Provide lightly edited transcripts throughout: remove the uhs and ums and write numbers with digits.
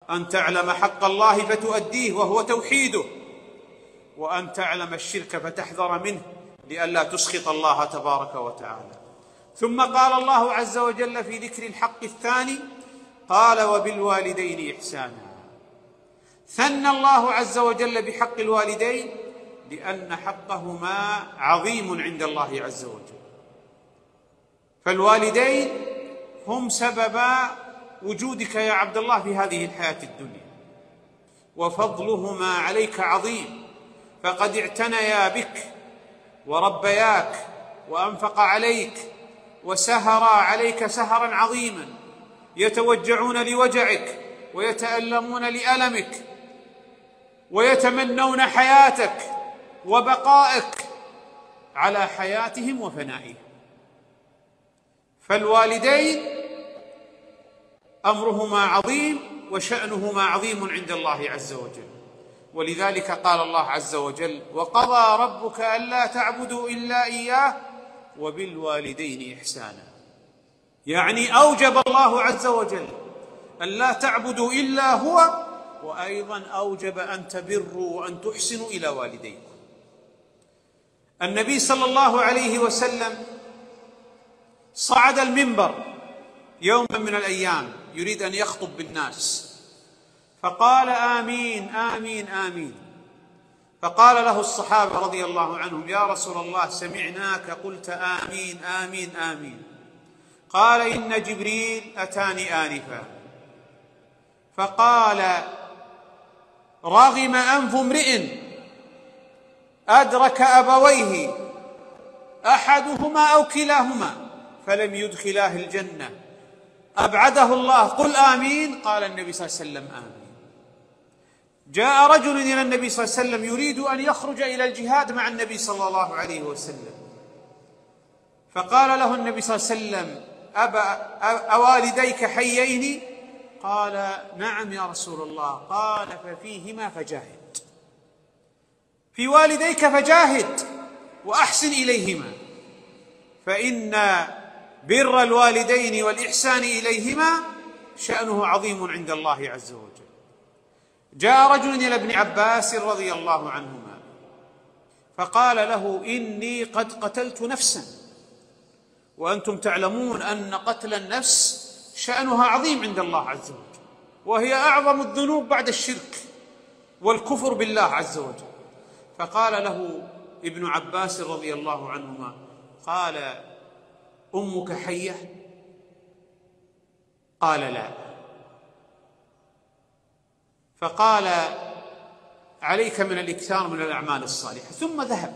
أن تعلم حق الله فتؤديه وهو توحيده، وأن تعلم الشرك فتحذر منه لئلا تسخط الله تبارك وتعالى. ثم قال الله عز وجل في ذكر الحق الثاني قال وبالوالدين إحسانا. ثنى الله عز وجل بحق الوالدين لأن حقهما عظيم عند الله عز وجل، فالوالدين هم سببا وجودك يا عبد الله في هذه الحياة الدنيا، وفضلهما عليك عظيم، فقد اعتنيا بك وربياك وأنفق عليك وسهرا عليك سهرا عظيما، يتوجعون لوجعك ويتألمون لألمك ويتمنون حياتك وبقائك على حياتهم وفنائهم. فالوالدين أمرهما عظيم وشأنهما عظيم عند الله عز وجل، ولذلك قال الله عز وجل وقضى ربك ألا تعبدوا إلا إياه وبالوالدين إحسانا، يعني أوجب الله عز وجل ألا تعبدوا إلا هو، وأيضا أوجب أن تبروا وأن تحسنوا إلى والديكم. النبي صلى الله عليه وسلم صعد المنبر يوما من الأيام يريد أن يخطب بالناس، فقال آمين آمين آمين، فقال له الصحابة رضي الله عنهم يا رسول الله سمعناك قلت آمين آمين آمين. قال إن جبريل أتاني آنفا فقال رغم أنف امرئ أدرك أبويه أحدهما أو كلاهما فلم يدخلاه الجنة أبعده الله قل آمين. قال النبي صلى الله عليه وسلم آمين. جاء رجل إلى النبي صلى الله عليه وسلم يريد أن يخرج إلى الجهاد مع النبي صلى الله عليه وسلم، فقال له النبي صلى الله عليه وسلم أوالديك حيين؟ قال نعم يا رسول الله. قال ففيهما فجاهد، في والديك فجاهد وأحسن إليهما، فإن بر الوالدين والإحسان إليهما شأنه عظيم عند الله عز وجل. جاء رجل إلى ابن عباس رضي الله عنهما فقال له إني قد قتلت نفسا، وأنتم تعلمون أن قتل النفس شأنها عظيم عند الله عز وجل، وهي أعظم الذنوب بعد الشرك والكفر بالله عز وجل. فقال له ابن عباس رضي الله عنهما قال أمك حية؟ قال لا. فقال عليك من الإكثار من الأعمال الصالحة، ثم ذهب.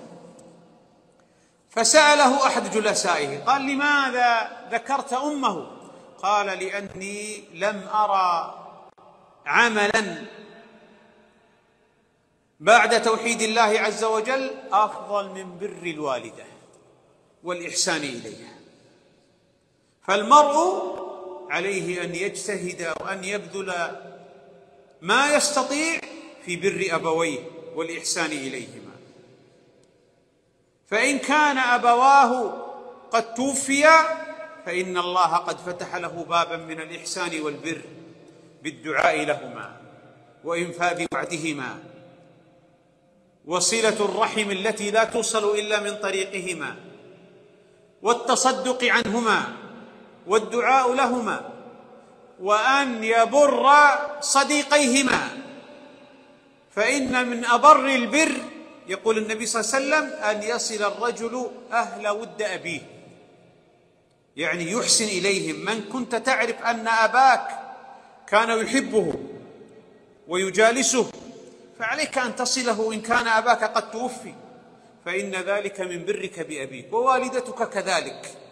فسأله أحد جلسائه قال لماذا ذكرت أمه؟ قال لأني لم أرى عملا بعد توحيد الله عز وجل أفضل من بر الوالدة والإحسان إليها. فالمرء عليه أن يجتهد وأن يبذل ما يستطيع في بر أبويه والإحسان إليهما، فإن كان أبواه قد توفيا فإن الله قد فتح له بابا من الإحسان والبر بالدعاء لهما وإنفاذ وعدهما وصلة الرحم التي لا توصل إلا من طريقهما والتصدق عنهما والدعاء لهما، وأن يبر صديقيهما، فإن من أبر البر يقول النبي صلى الله عليه وسلم أن يصل الرجل أهل ود أبيه، يعني يحسن إليهم. من كنت تعرف أن أباك كان يحبه ويجالسه فعليك أن تصله إن كان أباك قد توفي، فإن ذلك من برك بأبيك، ووالدتك كذلك.